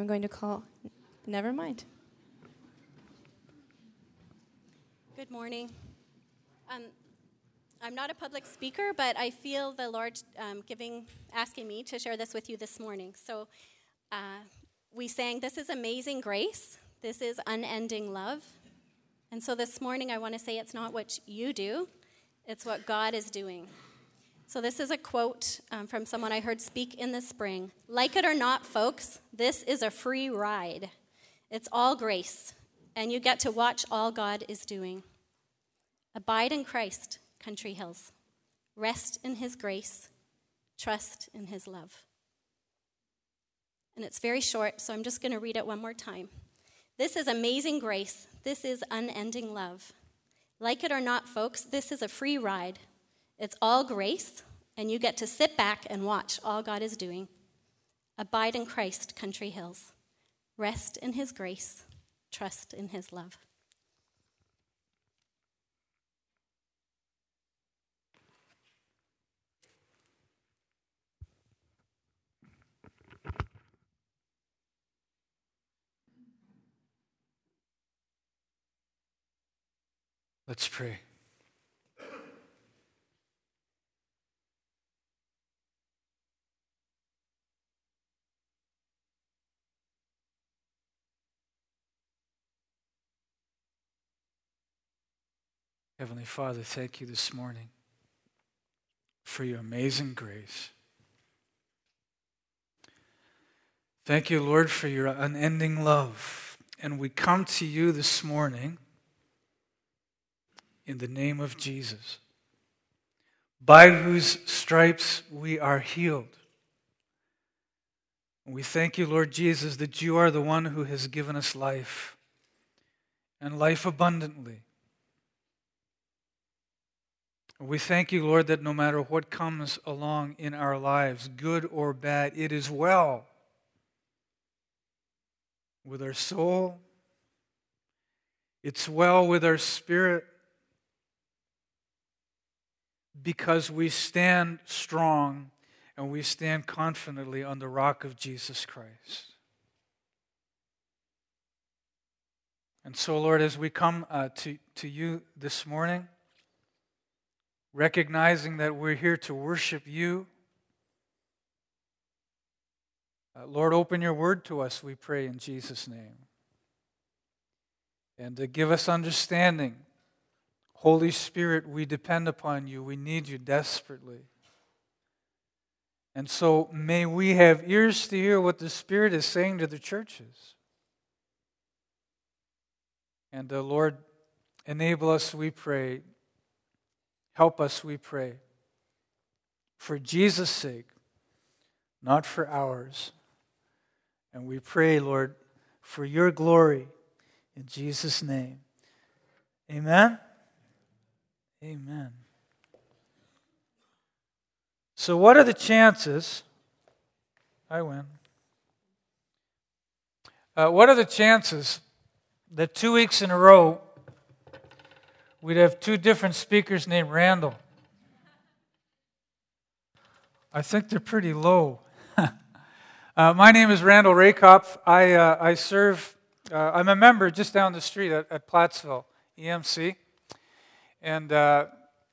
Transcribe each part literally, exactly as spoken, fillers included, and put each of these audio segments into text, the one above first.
going to call. Never mind. Good morning. Um, I'm not a public speaker, but I feel the Lord um, giving, asking me to share this with you this morning. So uh, we sang, "This is amazing grace. This is unending love." And so this morning I want to say it's not what you do, it's what God is doing. So this is a quote um, from someone I heard speak in the spring. "Like it or not, folks, this is a free ride. It's all grace, and you get to watch all God is doing. Abide in Christ, Country Hills. Rest in his grace. Trust in his love." And it's very short, so I'm just going to read it one more time. "This is amazing grace. This is unending love. Like it or not, folks, this is a free ride. It's all grace, and you get to sit back and watch all God is doing. Abide in Christ, Country Hills. Rest in his grace. Trust in his love." Let's pray. Heavenly Father, thank you this morning for your amazing grace. Thank you, Lord, for your unending love. And we come to you this morning in the name of Jesus, by whose stripes we are healed. And we thank you, Lord Jesus, that you are the one who has given us life, and life abundantly. We thank you, Lord, that no matter what comes along in our lives, good or bad, it is well with our soul. It's well with our spirit, because we stand strong and we stand confidently on the rock of Jesus Christ. And so, Lord, as we come uh, to, to you this morning, recognizing that we're here to worship you, uh, Lord, open your word to us, we pray in Jesus' name. And to give us understanding. Holy Spirit, we depend upon you. We need you desperately. And so may we have ears to hear what the Spirit is saying to the churches. And uh, Lord, enable us, we pray. Help us, we pray. For Jesus' sake, not for ours. And we pray, Lord, for your glory. In Jesus' name. Amen. Amen. So what are the chances, I win, uh, what are the chances that two weeks in a row we'd have two different speakers named Randall? I think they're pretty low. uh, my name is Randall Raykopf. I, uh, I serve, uh, I'm a member just down the street at, at Plattsville, E M C. And uh,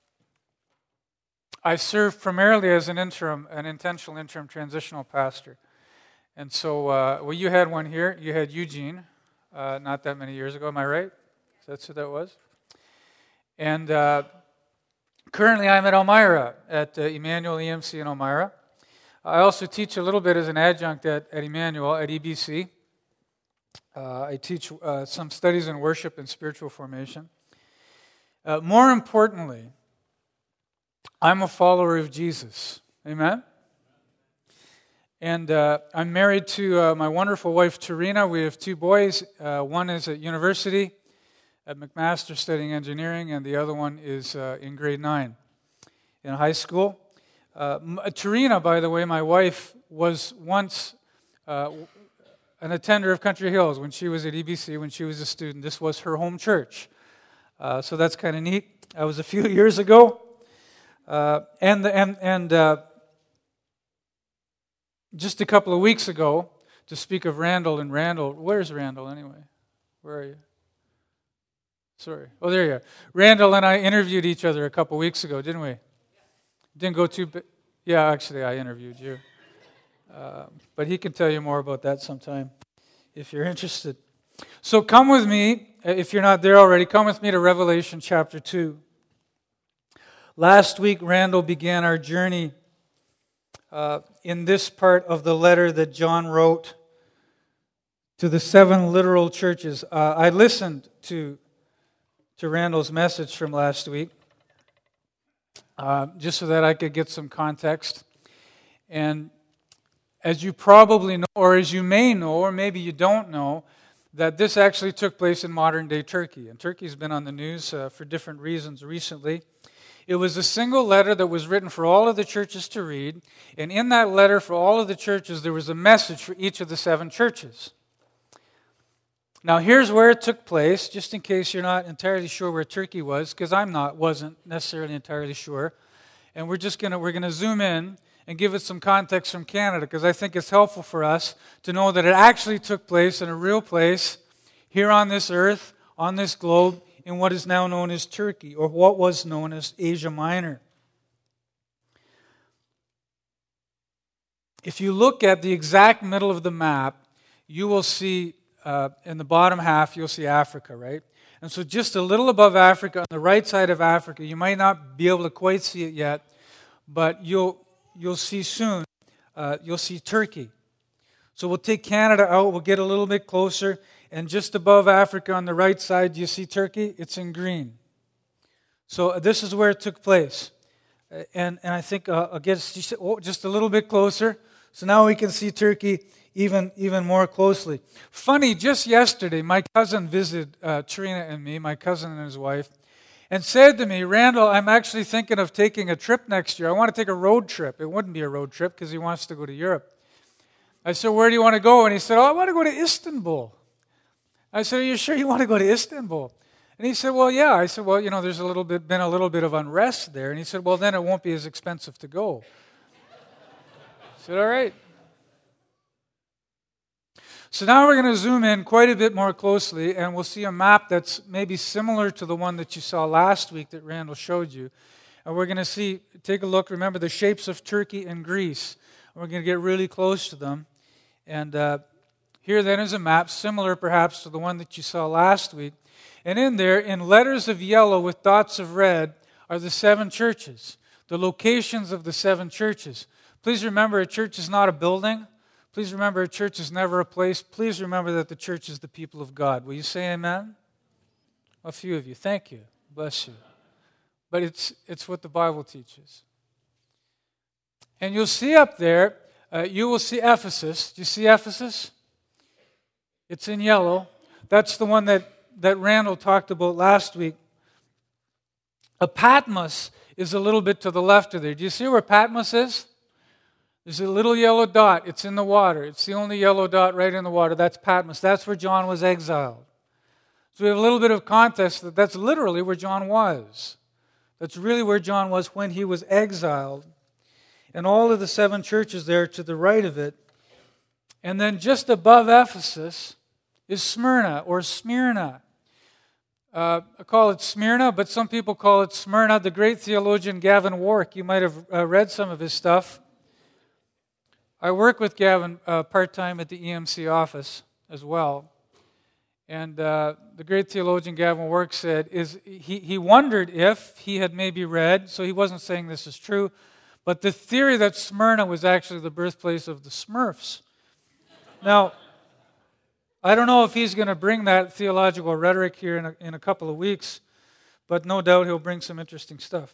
I serve primarily as an interim, an intentional interim transitional pastor. And so, uh, well, you had one here. You had Eugene, uh, not that many years ago. Am I right? That's who that was. And uh, currently, I'm at Elmira at uh, Emmanuel E M C in Elmira. I also teach a little bit as an adjunct at, at Emmanuel at E B C. Uh, I teach uh, some studies in worship and spiritual formation. Uh, more importantly, I'm a follower of Jesus. Amen? And uh, I'm married to uh, my wonderful wife, Tarina. We have two boys. Uh, one is at university at McMaster studying engineering, and the other one is uh, in grade nine in high school. Uh, Tarina, by the way, my wife, was once uh, an attender of Country Hills when she was at E B C, when she was a student. This was her home church. Uh, so that's kind of neat. That was a few years ago. Uh, and and, and uh, just a couple of weeks ago, to speak of Randall and Randall. Where's Randall anyway? Where are you? Sorry. Oh, there you are. Randall and I interviewed each other a couple weeks ago, didn't we? Didn't go too... Bi- yeah, actually, I interviewed you. Uh, but he can tell you more about that sometime if you're interested. So come with me, if you're not there already, come with me to Revelation chapter two. Last week, Randall began our journey uh, in this part of the letter that John wrote to the seven literal churches. Uh, I listened to, to Randall's message from last week, uh, just so that I could get some context. And as you probably know, or as you may know, or maybe you don't know, that this actually took place in modern-day Turkey. And Turkey's been on the news uh, for different reasons recently. It was a single letter that was written for all of the churches to read. And in that letter for all of the churches, there was a message for each of the seven churches. Now, here's where it took place, just in case you're not entirely sure where Turkey was, because I'm not, wasn't necessarily entirely sure. And we're just going to, we're going to zoom in and give it some context from Canada, because I think it's helpful for us to know that it actually took place in a real place here on this earth, on this globe, in what is now known as Turkey, or what was known as Asia Minor. If you look at the exact middle of the map, you will see, uh, in the bottom half, you'll see Africa, right? And so just a little above Africa, on the right side of Africa, you might not be able to quite see it yet, but you'll You'll see soon, uh, you'll see Turkey. So we'll take Canada out, we'll get a little bit closer, and just above Africa on the right side, you see Turkey? It's in green. So this is where it took place. And, and I think uh, I'll get just a little bit closer. So now we can see Turkey even, even more closely. Funny, just yesterday, my cousin visited uh, Trina and me, my cousin and his wife, and said to me, Randall, I'm actually thinking of taking a trip next year. I want to take a road trip. It wouldn't be a road trip because he wants to go to Europe. I said, where do you want to go? And he said, oh, I want to go to Istanbul. I said, are you sure you want to go to Istanbul? And he said, well, yeah. I said, well, you know, there's a little bit been a little bit of unrest there. And he said, well, then it won't be as expensive to go. I said, all right. So now we're going to zoom in quite a bit more closely, and we'll see a map that's maybe similar to the one that you saw last week that Randall showed you. And we're going to see, take a look, remember the shapes of Turkey and Greece. And we're going to get really close to them. And uh, here then is a map similar perhaps to the one that you saw last week. And in there, in letters of yellow with dots of red, are the seven churches, the locations of the seven churches. Please remember, a church is not a building. Please remember, a church is never a place. Please remember that the church is the people of God. Will you say amen? A few of you. Thank you. Bless you. But it's it's what the Bible teaches. And you'll see up there, uh, you will see Ephesus. Do you see Ephesus? It's in yellow. That's the one that, that Randall talked about last week. A Patmos is a little bit to the left of there. Do you see where Patmos is? There's a little yellow dot. It's in the water. It's the only yellow dot right in the water. That's Patmos. That's where John was exiled. So we have a little bit of context that that's literally where John was. That's really where John was when he was exiled. And all of the seven churches there to the right of it. And then just above Ephesus is Smyrna or Smyrna. Uh, I call it Smyrna, but some people call it Smyrna. The great theologian Gavin Warwick, you might have uh, read some of his stuff. I work with Gavin uh, part-time at the E M C office as well. And uh, the great theologian Gavin Warwick said, is he, he wondered if he had maybe read, so he wasn't saying this is true, but the theory that Smyrna was actually the birthplace of the Smurfs. Now, I don't know if he's going to bring that theological rhetoric here in a, in a couple of weeks, but no doubt he'll bring some interesting stuff.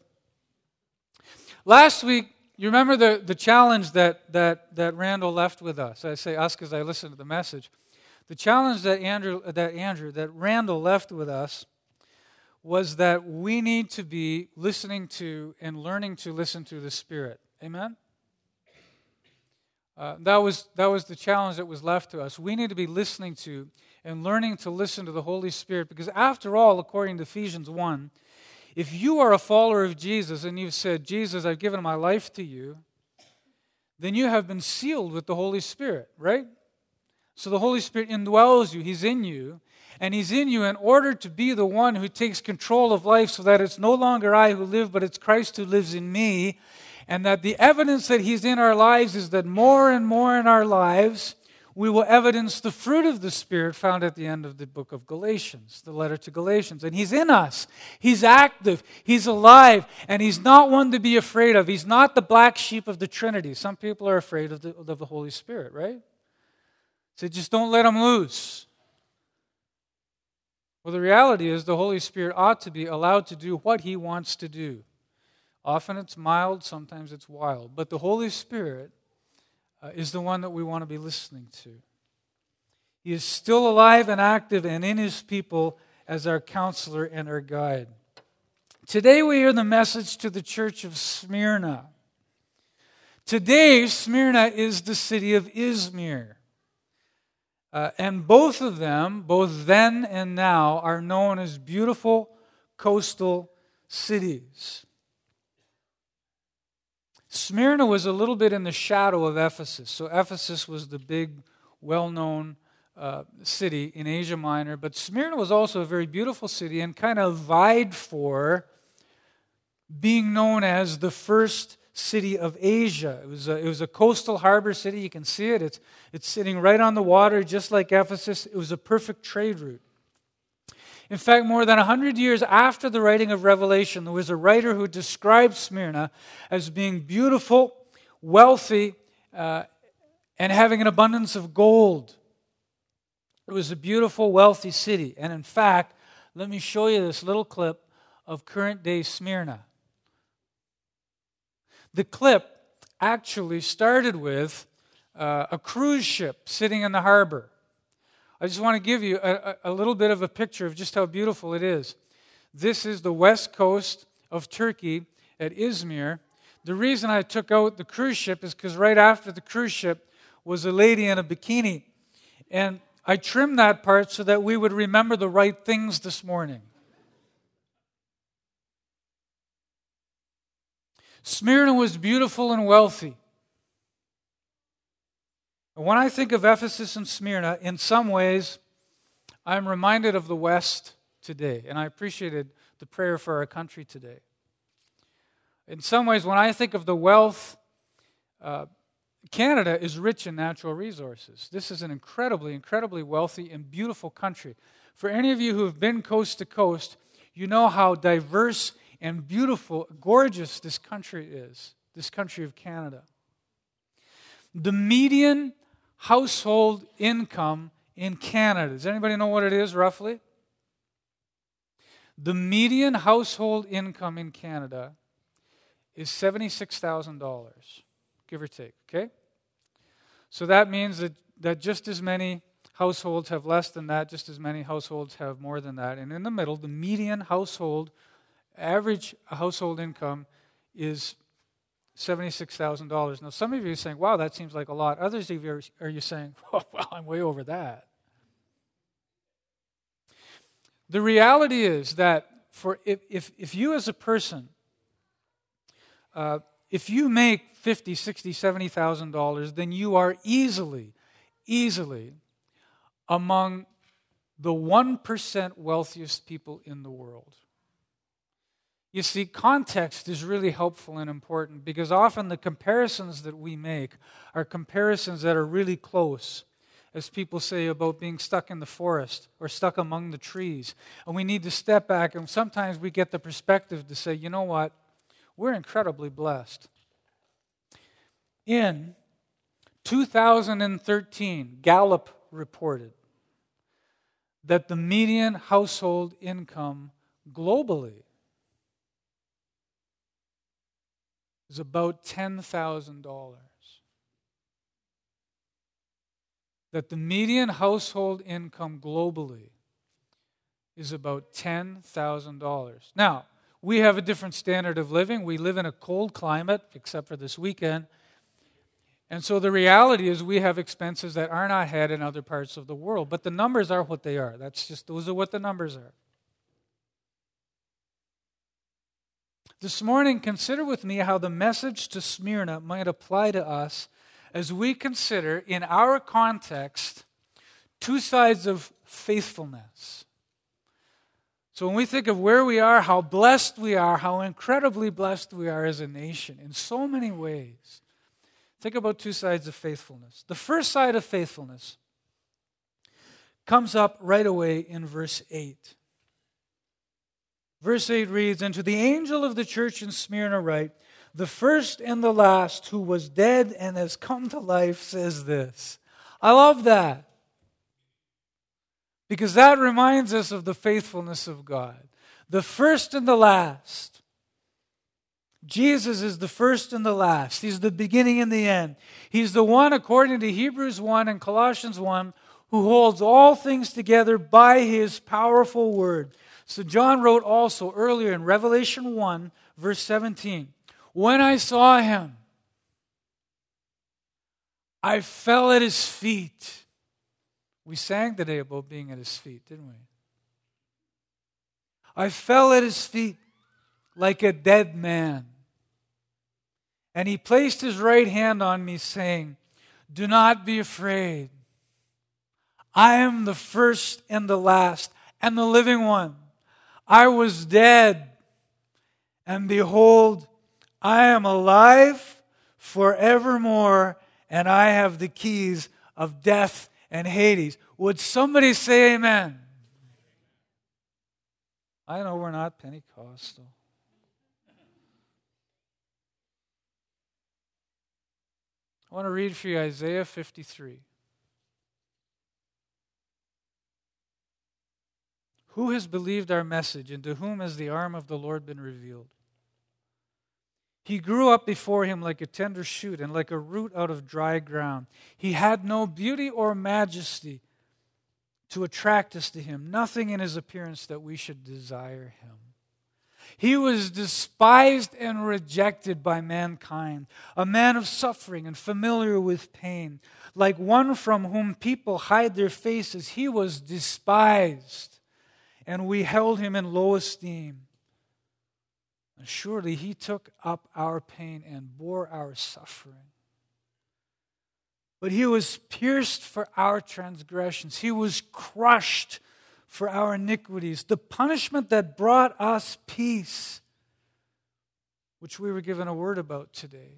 Last week, you remember the, the challenge that, that, that Randall left with us. I say us because I listened to the message. The challenge that Andrew, that Andrew, that Randall left with us was that we need to be listening to and learning to listen to the Spirit. Amen? Uh, that was that was the challenge that was left to us. We need to be listening to and learning to listen to the Holy Spirit, because after all, according to Ephesians one, if you are a follower of Jesus and you've said, Jesus, I've given my life to you, then you have been sealed with the Holy Spirit, right? So the Holy Spirit indwells you. He's in you. And He's in you in order to be the one who takes control of life so that it's no longer I who live, but it's Christ who lives in me. And that the evidence that He's in our lives is that more and more in our lives, we will evidence the fruit of the Spirit found at the end of the book of Galatians, the letter to Galatians. And He's in us. He's active. He's alive. And He's not one to be afraid of. He's not the black sheep of the Trinity. Some people are afraid of the, of the Holy Spirit, right? So just don't let Him loose. Well, the reality is the Holy Spirit ought to be allowed to do what He wants to do. Often it's mild, sometimes it's wild. But the Holy Spirit uh, is the one that we want to be listening to. He is still alive and active and in His people as our counselor and our guide. Today we hear the message to the church of Smyrna. Today, Smyrna is the city of Izmir. Uh, and both of them, both then and now, are known as beautiful coastal cities. Smyrna was a little bit in the shadow of Ephesus. So Ephesus was the big, well-known uh, city in Asia Minor. But Smyrna was also a very beautiful city and kind of vied for being known as the first city of Asia. It was a, it was a coastal harbor city. You can see it. It's, it's sitting right on the water, just like Ephesus. It was a perfect trade route. In fact, more than one hundred years after the writing of Revelation, there was a writer who described Smyrna as being beautiful, wealthy, uh, and having an abundance of gold. It was a beautiful, wealthy city. And in fact, let me show you this little clip of current-day Smyrna. The clip actually started with uh, a cruise ship sitting in the harbor. I just want to give you a, a little bit of a picture of just how beautiful it is. This is the west coast of Turkey at Izmir. The reason I took out the cruise ship is because right after the cruise ship was a lady in a bikini. And I trimmed that part so that we would remember the right things this morning. Smyrna was beautiful and wealthy. And when I think of Ephesus and Smyrna, in some ways, I'm reminded of the West today. And I appreciated the prayer for our country today. In some ways, when I think of the wealth, uh, Canada is rich in natural resources. This is an incredibly, incredibly wealthy and beautiful country. For any of you who have been coast to coast, you know how diverse and beautiful, gorgeous this country is, this country of Canada. The median household income in Canada, does anybody know what it is roughly? The median household income in Canada is seventy-six thousand dollars, give or take, okay? So that means that, that just as many households have less than that, just as many households have more than that. And in the middle, the median household average household income is seventy-six thousand dollars. Now, some of you are saying, wow, that seems like a lot. Others of you are, are you saying, oh, well, I'm way over that. The reality is that for if, if, if you as a person, uh, if you make fifty, sixty, seventy thousand dollars, then you are easily, easily among the one percent wealthiest people in the world. You see, context is really helpful and important because often the comparisons that we make are comparisons that are really close, as people say about being stuck in the forest or stuck among the trees. And we need to step back, and sometimes we get the perspective to say, you know what? We're incredibly blessed. In two thousand thirteen, Gallup reported that the median household income globally is about ten thousand dollars. That the median household income globally is about ten thousand dollars. Now, we have a different standard of living. We live in a cold climate, except for this weekend. And so the reality is we have expenses that are not had in other parts of the world. But the numbers are what they are. That's just, those are what the numbers are. This morning, consider with me how the message to Smyrna might apply to us as we consider, in our context, two sides of faithfulness. So when we think of where we are, how blessed we are, how incredibly blessed we are as a nation in so many ways, think about two sides of faithfulness. The first side of faithfulness comes up right away in verse eight. Verse eight reads, "And to the angel of the church in Smyrna write, the first and the last who was dead and has come to life says this." I love that. Because that reminds us of the faithfulness of God. The first and the last. Jesus is the first and the last. He's the beginning and the end. He's the one, according to Hebrews one and Colossians one, who holds all things together by His powerful word. So John wrote also earlier in Revelation one, verse seventeen, "When I saw Him, I fell at His feet." We sang today about being at His feet, didn't we? "I fell at His feet like a dead man. And He placed His right hand on me, saying, 'Do not be afraid. I am the first and the last and the living one. I was dead, and behold, I am alive forevermore, and I have the keys of death and Hades.'" Would somebody say amen? I know we're not Pentecostal. I want to read for you Isaiah fifty-three. "Who has believed our message, and to whom has the arm of the Lord been revealed? He grew up before Him like a tender shoot and like a root out of dry ground. He had no beauty or majesty to attract us to Him, nothing in His appearance that we should desire Him. He was despised and rejected by mankind, a man of suffering and familiar with pain. Like one from whom people hide their faces, He was despised, and we held Him in low esteem. And surely He took up our pain and bore our suffering. But He was pierced for our transgressions. He was crushed for our iniquities. The punishment that brought us peace, which we were given a word about today,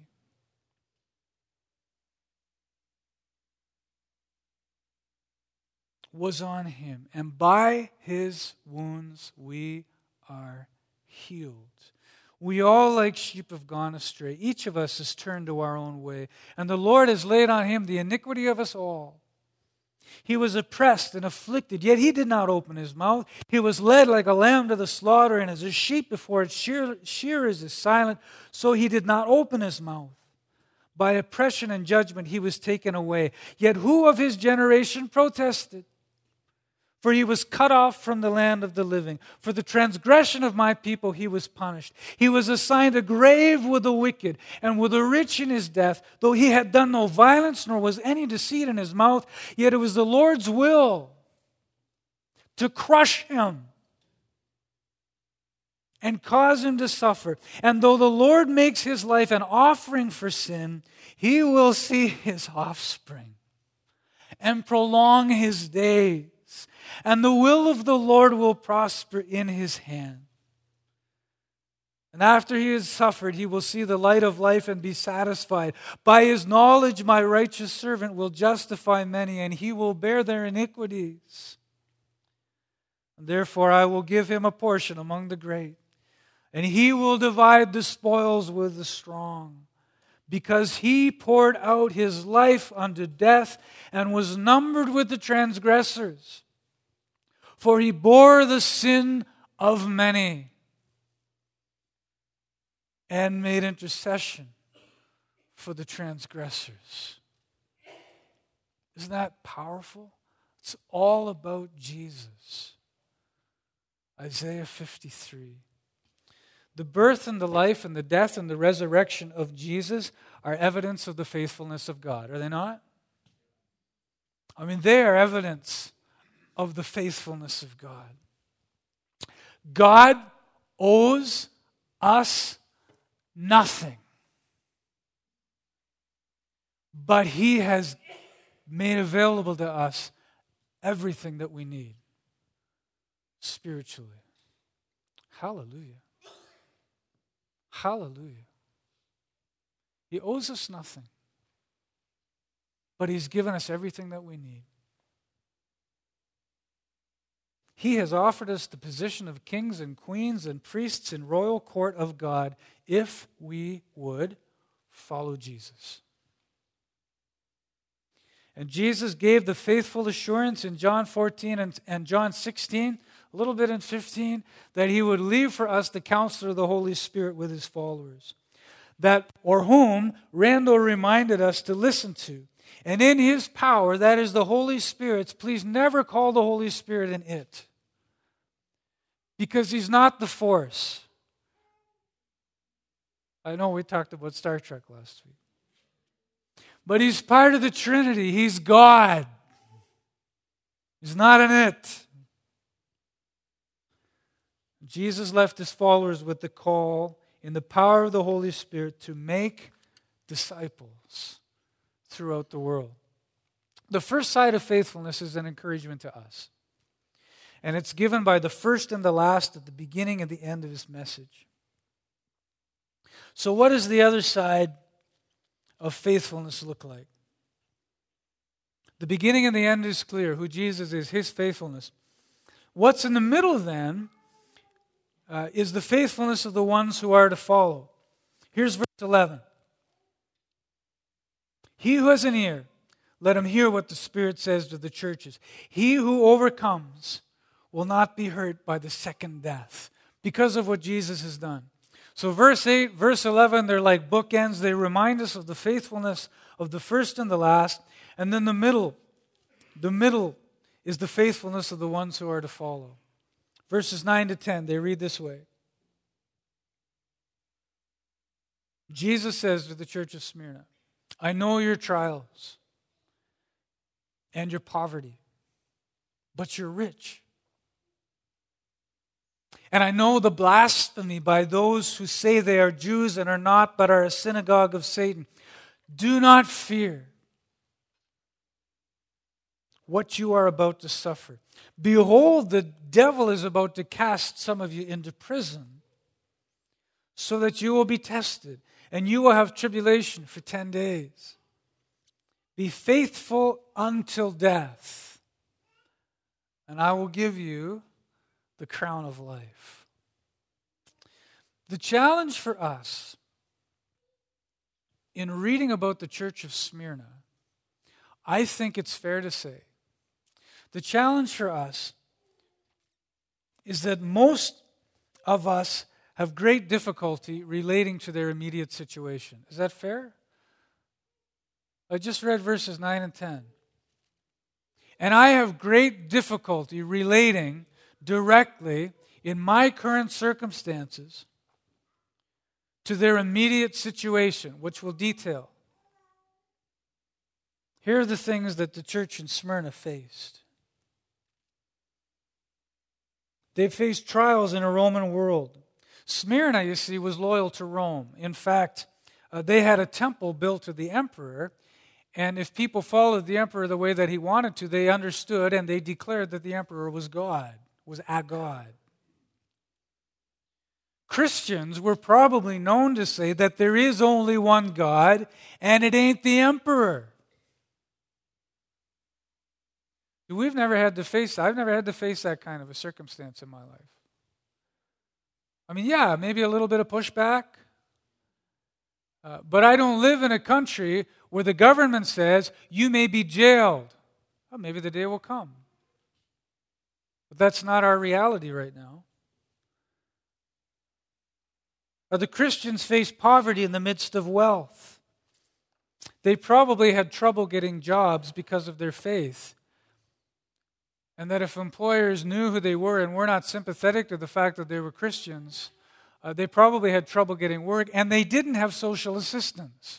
was on Him. And by His wounds we are healed. We all, like sheep, have gone astray. Each of us has turned to our own way. And the Lord has laid on Him the iniquity of us all. He was oppressed and afflicted, yet He did not open His mouth. He was led like a lamb to the slaughter, and as a sheep before its shear, shearers is silent, so He did not open His mouth. By oppression and judgment He was taken away. Yet who of His generation protested? For He was cut off from the land of the living. For the transgression of my people He was punished. He was assigned a grave with the wicked, and with the rich in His death. Though He had done no violence, nor was any deceit in His mouth, yet it was the Lord's will to crush Him and cause Him to suffer. And though the Lord makes His life an offering for sin, He will see His offspring and prolong His days. And the will of the Lord will prosper in His hand. And after He has suffered, He will see the light of life and be satisfied. By His knowledge, my righteous servant will justify many, and He will bear their iniquities. And therefore I will give Him a portion among the great, and He will divide the spoils with the strong. Because He poured out His life unto death, and was numbered with the transgressors. For He bore the sin of many, and made intercession for the transgressors. Isn't that powerful? It's all about Jesus. Isaiah fifty-three. The birth and the life and the death and the resurrection of Jesus are evidence of the faithfulness of God, are they not? I mean, they are evidence of the faithfulness of God. God owes us nothing, but He has made available to us everything that we need spiritually. Hallelujah. Hallelujah. He owes us nothing, but He's given us everything that we need. He has offered us the position of kings and queens and priests in royal court of God if we would follow Jesus. And Jesus gave the faithful assurance in John fourteen and, and John sixteen, a little bit in fifteen, that He would leave for us the counselor of the Holy Spirit with His followers, that or whom Randall reminded us to listen to. And in His power, that is the Holy Spirit's, please never call the Holy Spirit an it, because He's not the force. I know we talked about Star Trek last week. But He's part of the Trinity. He's God. He's not an it. Jesus left His followers with the call in the power of the Holy Spirit to make disciples throughout the world. The first side of faithfulness is an encouragement to us. And it's given by the first and the last at the beginning and the end of His message. So what does the other side of faithfulness look like? The beginning and the end is clear. Who Jesus is, His faithfulness. What's in the middle then uh, is the faithfulness of the ones who are to follow. Here's verse eleven. He who has an ear, let him hear what the Spirit says to the churches. He who overcomes will not be hurt by the second death because of what Jesus has done. So verse eight, verse eleven, they're like bookends. They remind us of the faithfulness of the first and the last. And then the middle, the middle is the faithfulness of the ones who are to follow. Verses nine to ten, they read this way. Jesus says to the church of Smyrna, I know your trials and your poverty, but you're rich. And I know the blasphemy by those who say they are Jews and are not, but are a synagogue of Satan. Do not fear what you are about to suffer. Behold, the devil is about to cast some of you into prison so that you will be tested, and you will have tribulation for ten days. Be faithful until death, and I will give you the crown of life. The challenge for us in reading about the church of Smyrna, I think it's fair to say, the challenge for us is that most of us have great difficulty relating to their immediate situation. Is that fair? I just read verses nine and ten. And I have great difficulty relating directly in my current circumstances to their immediate situation, which we'll detail. Here are the things that the church in Smyrna faced. They faced trials in a Roman world. Smyrna, you see, was loyal to Rome. In fact, uh, they had a temple built to the emperor, and if people followed the emperor the way that he wanted to, they understood and they declared that the emperor was God, was a God. Christians were probably known to say that there is only one God, and it ain't the emperor. We've never had to face, I've never had to face that kind of a circumstance in my life. I mean, yeah, maybe a little bit of pushback. Uh, but I don't live in a country where the government says you may be jailed. Well, maybe the day will come. But that's not our reality right now. Uh, the Christians face poverty in the midst of wealth. They probably had trouble getting jobs because of their faith. And that if employers knew who they were and were not sympathetic to the fact that they were Christians, uh, they probably had trouble getting work, and they didn't have social assistance.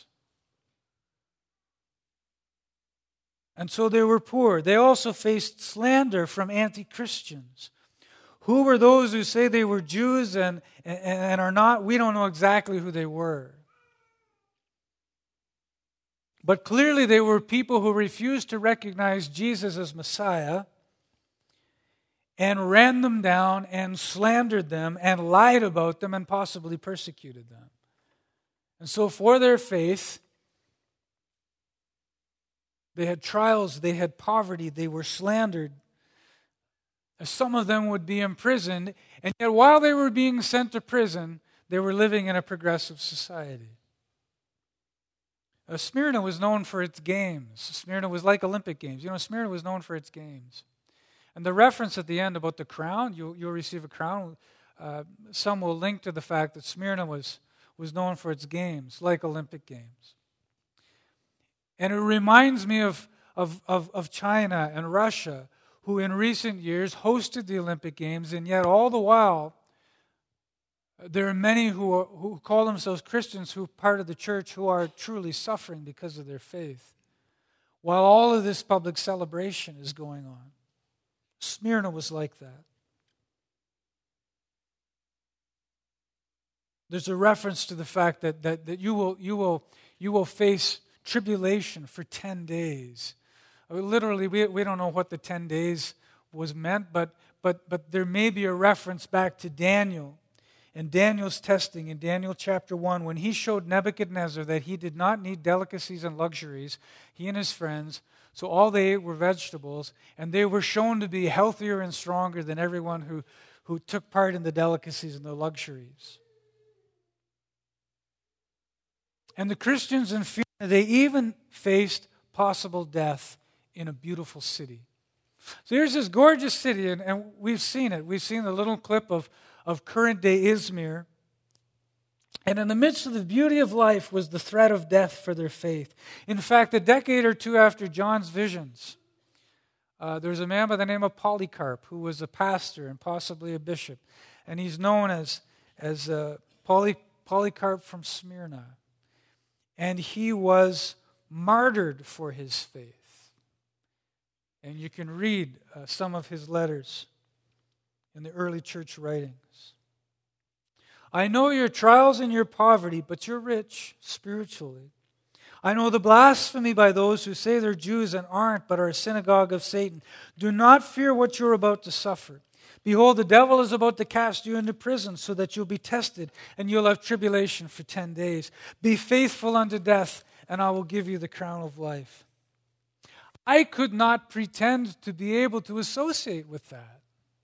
And so they were poor. They also faced slander from anti-Christians. Who were those who say they were Jews and, and, and are not? We don't know exactly who they were. But clearly they were people who refused to recognize Jesus as Messiah and ran them down and slandered them and lied about them and possibly persecuted them. And so for their faith, they had trials, they had poverty, they were slandered. Some of them would be imprisoned, and yet while they were being sent to prison, they were living in a progressive society. Uh, Smyrna was known for its games. Smyrna was like Olympic Games. You know, Smyrna was known for its games. And the reference at the end about the crown, you'll, you'll receive a crown, uh, some will link to the fact that Smyrna was, was known for its games, like Olympic Games. And it reminds me of, of, of, of China and Russia, who in recent years hosted the Olympic Games, and yet all the while, there are many who, are, who call themselves Christians who are part of the church who are truly suffering because of their faith, while all of this public celebration is going on. Smyrna was like that. There's a reference to the fact that, that, that you will, you will, you will face tribulation for ten days. I mean, literally, we, we don't know what the ten days was meant, but, but, but there may be a reference back to Daniel and Daniel's testing in Daniel chapter one, when he showed Nebuchadnezzar that he did not need delicacies and luxuries, he and his friends, so all they ate were vegetables, and they were shown to be healthier and stronger than everyone who, who took part in the delicacies and the luxuries. And the Christians in fear, they even faced possible death in a beautiful city. So here's this gorgeous city, and, and we've seen it. We've seen the little clip of, of current-day Izmir. And in the midst of the beauty of life was the threat of death for their faith. In fact, a decade or two after John's visions, uh, there was a man by the name of Polycarp who was a pastor and possibly a bishop. And he's known as, as uh, Poly, Polycarp from Smyrna. And he was martyred for his faith. And you can read uh, some of his letters in the early church writings. I know your trials and your poverty, but you're rich spiritually. I know the blasphemy by those who say they're Jews and aren't, but are a synagogue of Satan. Do not fear what you're about to suffer. Behold, the devil is about to cast you into prison so that you'll be tested, and you'll have tribulation for ten days. Be faithful unto death, and I will give you the crown of life. I could not pretend to be able to associate with that.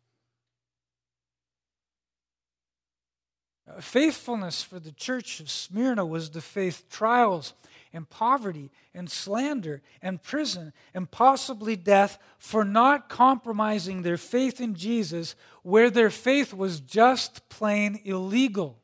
Faithfulness for the church of Smyrna was to face trials and poverty and slander and prison and possibly death for not compromising their faith in Jesus, where their faith was just plain illegal.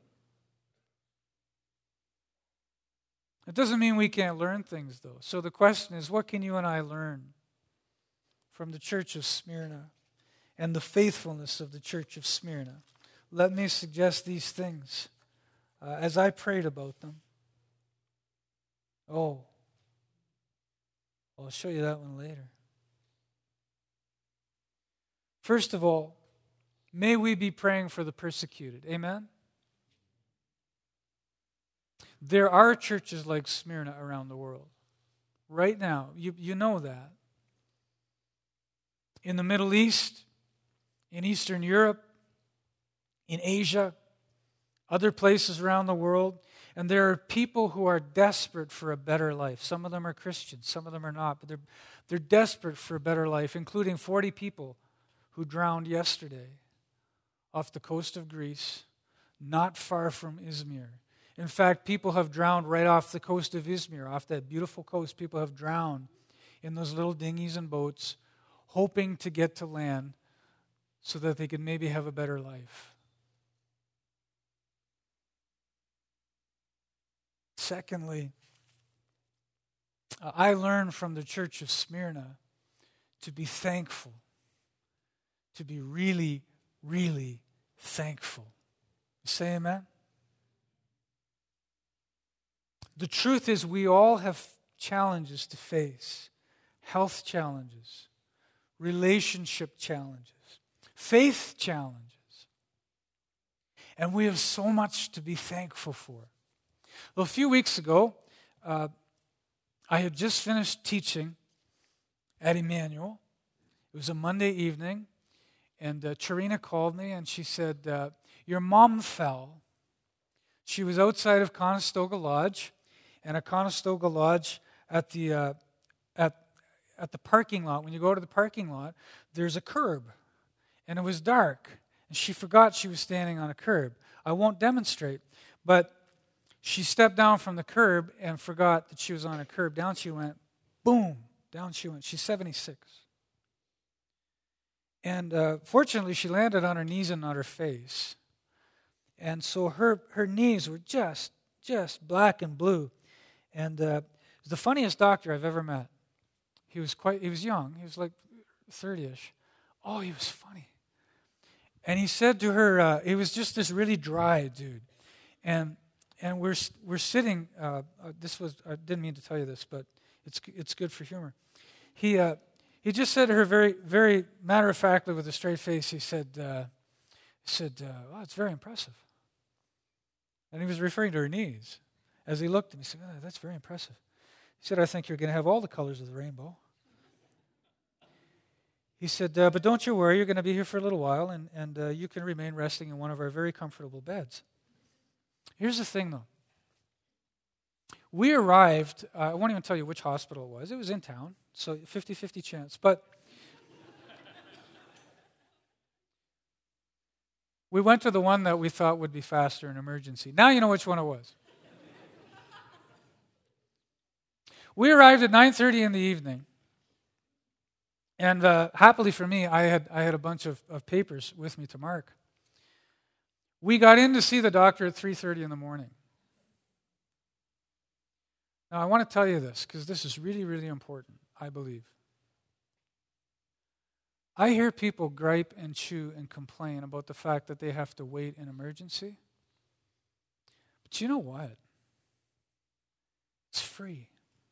It doesn't mean we can't learn things, though. So the question is, what can you and I learn from the church of Smyrna and the faithfulness of the church of Smyrna? Let me suggest these things uh, as I prayed about them. Oh, I'll show you that one later. First of all, may we be praying for the persecuted. Amen? There are churches like Smyrna around the world. Right now, you, you know that. In the Middle East, in Eastern Europe, in Asia, other places around the world. And there are people who are desperate for a better life. Some of them are Christians, some of them are not. But they're, they're desperate for a better life, including forty people who drowned yesterday off the coast of Greece, not far from Izmir. In fact, people have drowned right off the coast of Izmir, off that beautiful coast. People have drowned in those little dinghies and boats, hoping to get to land so that they could maybe have a better life. Secondly, I learned from the church of Smyrna to be thankful, to be really, really thankful. Say amen? The truth is, we all have challenges to face. Health challenges, relationship challenges, faith challenges. And we have so much to be thankful for. Well, a few weeks ago, uh, I had just finished teaching at Emmanuel. It was a Monday evening, And uh, Charina called me, and she said, uh, your mom fell. She was outside of Conestoga Lodge, and at Conestoga Lodge, at the uh, at at the parking lot, when you go to the parking lot, there's a curb, and it was dark, and she forgot she was standing on a curb. I won't demonstrate, but she stepped down from the curb and forgot that she was on a curb. Down she went, boom, down she went. She's seventy-six. And uh, fortunately, she landed on her knees and not her face. And so her, her knees were just, just black and blue. And uh, he was the funniest doctor I've ever met. He was quite, he was young. He was like thirty-ish. Oh, he was funny. And he said to her, uh, he was just this really dry dude. And and we're we're sitting, uh, uh, this was, I didn't mean to tell you this, but it's it's good for humor. He uh, he just said to her very, very matter-of-factly with a straight face, he said, uh, he said, uh, oh, it's very impressive. And he was referring to her knees. As he looked at me, he said, oh, that's very impressive. He said, I think you're going to have all the colors of the rainbow. He said, uh, but don't you worry, you're going to be here for a little while, and, and uh, you can remain resting in one of our very comfortable beds. Here's the thing, though. We arrived, uh, I won't even tell you which hospital it was. It was in town, so fifty-fifty chance. But we went to the one that we thought would be faster in emergency. Now you know which one it was. We arrived at nine thirty in the evening. And uh, happily for me, I had I had a bunch of, of papers with me to mark. We got in to see the doctor at three thirty in the morning. Now, I want to tell you this, because this is really, really important, I believe. I hear people gripe and chew and complain about the fact that they have to wait in emergency. But you know what? It's free.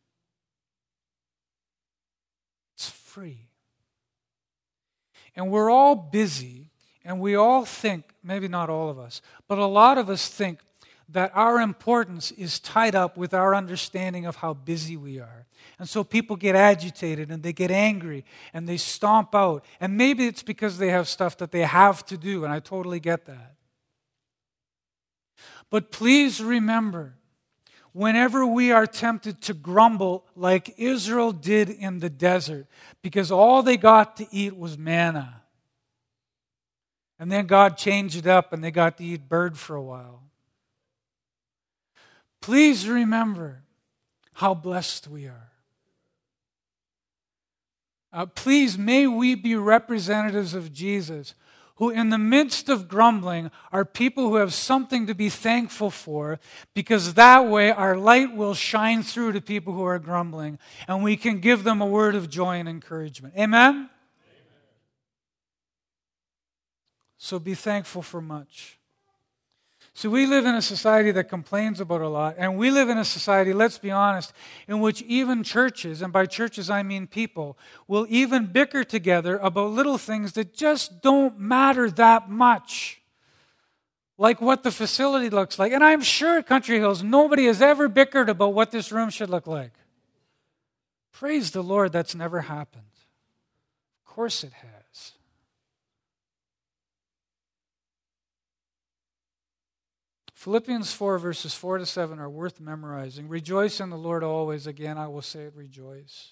It's free. And we're all busy, and we all think, maybe not all of us, but a lot of us think that our importance is tied up with our understanding of how busy we are. And so people get agitated, and they get angry, and they stomp out. And maybe it's because they have stuff that they have to do, and I totally get that. But please remember, whenever we are tempted to grumble like Israel did in the desert, because all they got to eat was manna. And then God changed it up and they got to eat bird for a while. Please remember how blessed we are. Uh, please, may we be representatives of Jesus, who in the midst of grumbling are people who have something to be thankful for, because that way our light will shine through to people who are grumbling, and we can give them a word of joy and encouragement. Amen? Amen. So be thankful for much. So we live in a society that complains about a lot, and we live in a society, let's be honest, in which even churches, and by churches I mean people, will even bicker together about little things that just don't matter that much. Like what the facility looks like. And I'm sure at Country Hills, nobody has ever bickered about what this room should look like. Praise the Lord, that's never happened. Of course it has. Philippians four, verses four to seven are worth memorizing. Rejoice in the Lord always. Again, I will say it, rejoice.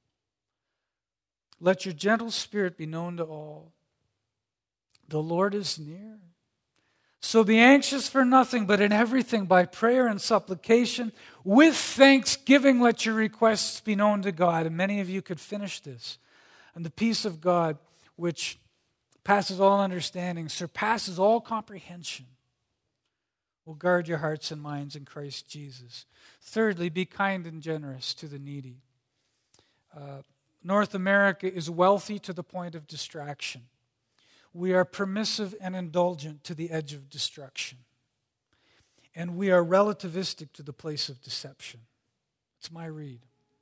Let your gentle spirit be known to all. The Lord is near. So be anxious for nothing, but in everything by prayer and supplication, with thanksgiving let your requests be known to God. And many of you could finish this. And the peace of God, which passes all understanding, surpasses all comprehension, will guard your hearts and minds in Christ Jesus. Thirdly, be kind and generous to the needy. Uh, North America is wealthy to the point of distraction. We are permissive and indulgent to the edge of destruction. And we are relativistic to the place of deception. It's my read.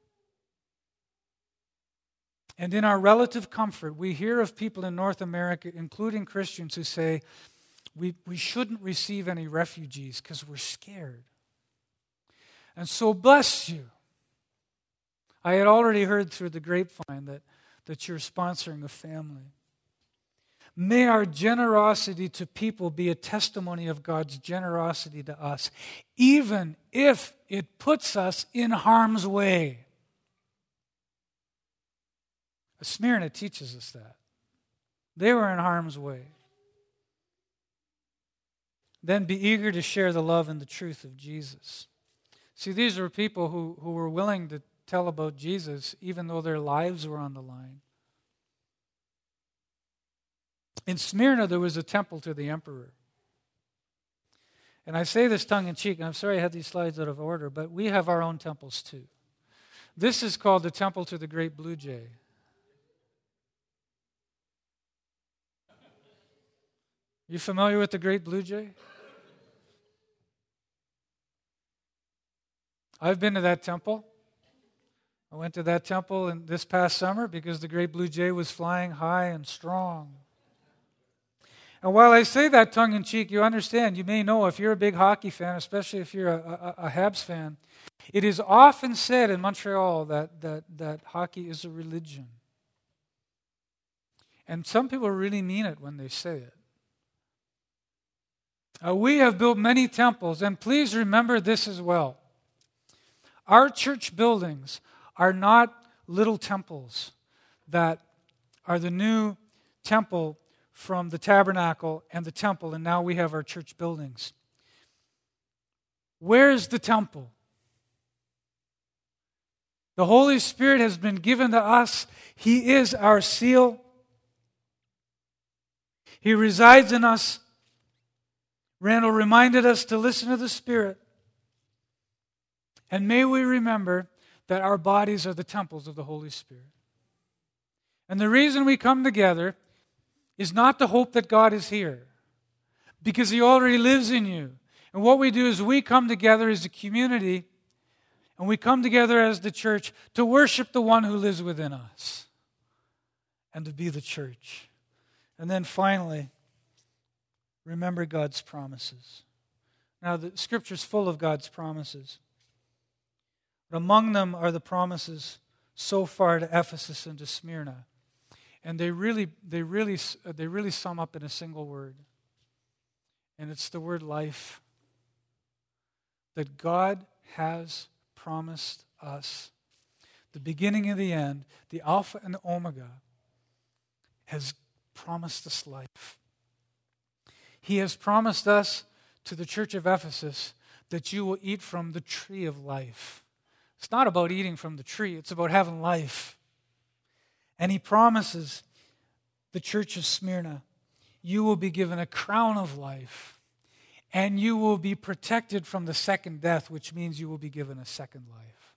And in our relative comfort, we hear of people in North America, including Christians, who say, We, we shouldn't receive any refugees because we're scared. And so bless you. I had already heard through the grapevine that, that you're sponsoring a family. May our generosity to people be a testimony of God's generosity to us, even if it puts us in harm's way. Smyrna teaches us that. They were in harm's way. Then be eager to share the love and the truth of Jesus. See, these were people who, who were willing to tell about Jesus, even though their lives were on the line. In Smyrna, there was a temple to the emperor. And I say this tongue-in-cheek, and I'm sorry I had these slides out of order, but we have our own temples too. This is called the temple to the great blue jay. You familiar with the great blue jay? I've been to that temple. I went to that temple in this past summer because the great blue jay was flying high and strong. And while I say that tongue-in-cheek, you understand, you may know if you're a big hockey fan, especially if you're a, a, a Habs fan, it is often said in Montreal that, that, that hockey is a religion. And some people really mean it when they say it. Uh, we have built many temples, and please remember this as well. Our church buildings are not little temples that are the new temple from the tabernacle and the temple, and now we have our church buildings. Where is the temple? The Holy Spirit has been given to us. He is our seal. He resides in us. Randall reminded us to listen to the Spirit. And may we remember that our bodies are the temples of the Holy Spirit. And the reason we come together is not to hope that God is here, because He already lives in you. And what we do is we come together as a community, and we come together as the church to worship the one who lives within us and to be the church. And then finally, remember God's promises. Now, the Scripture's full of God's promises. But among them are the promises so far to Ephesus and to Smyrna. And they really, they really, they really sum up in a single word. And it's the word life. That God has promised us the beginning and the end, the Alpha and the Omega, has promised us life. He has promised us to the church of Ephesus that you will eat from the tree of life. It's not about eating from the tree, it's about having life. And He promises the church of Smyrna, you will be given a crown of life, and you will be protected from the second death, which means you will be given a second life.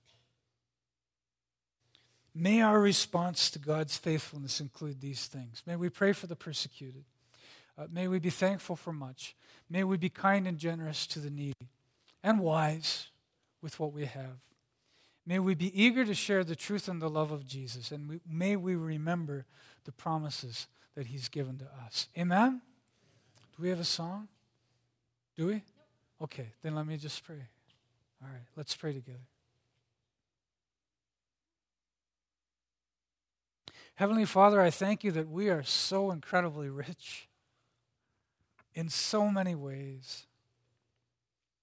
May our response to God's faithfulness include these things. May we pray for the persecuted. Uh, may we be thankful for much. May we be kind and generous to the needy and wise with what we have. May we be eager to share the truth and the love of Jesus, and we, may we remember the promises that He's given to us. Amen? Do we have a song? Do we? Okay, then let me just pray. All right, let's pray together. Heavenly Father, I thank You that we are so incredibly rich in so many ways.